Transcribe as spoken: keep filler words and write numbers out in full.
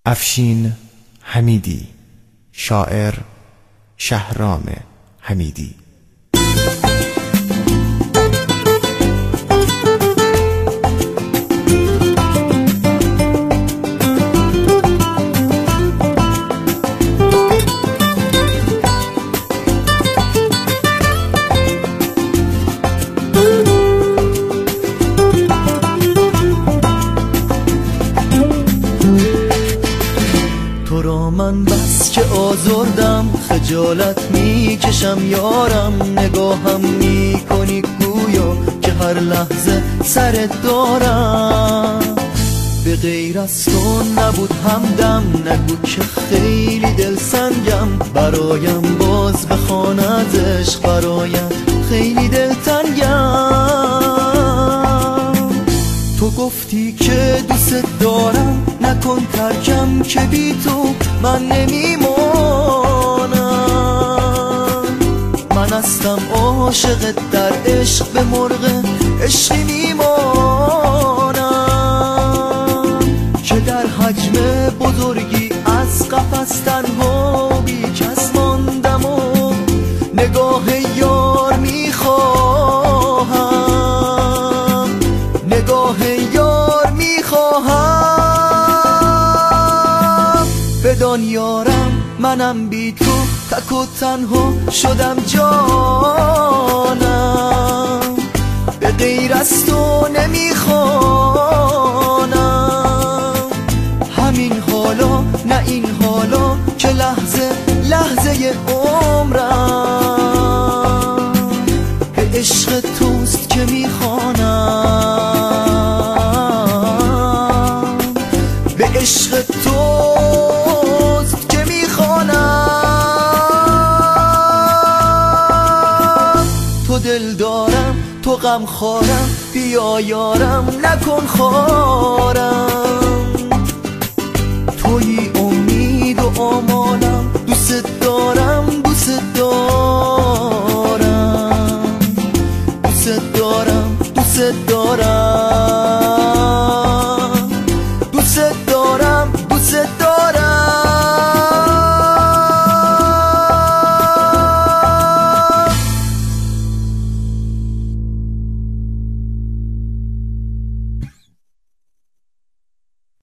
افشین حمیدی، شاعر شهرام حمیدی. تو را من بس که آزردم، خجالت میکشم یارم. نگاهم میکنی گویا که هر لحظه سرت دارم. به غیر از تو نبود همدم، نگو که خیلی دلسنگم. برایم باز بخواند عشق، برایم خیلی دلتنگم. تو گفتی که دوست دارم، نکن ترکم که بی تو من نمیمانم. من هستم عاشقت، در عشق به مرغ عشقی میمانم. که در حجم بزرگی از قفس تنها بی کس ماندم و نگاه یار میخواهم، نگاه یار میخواهم. بدان یارم منم بی تو تک و تنها شدم جانم. به غیر از تو نمیخوانم همین حالا نه این حالا، که لحظه لحظه عمرم به عشق توست که میخوانم، به عشق توست که میخوانم. تو دل دارم، تو غم خورم، بیا یارم نکن خارم. تویی امید و آمان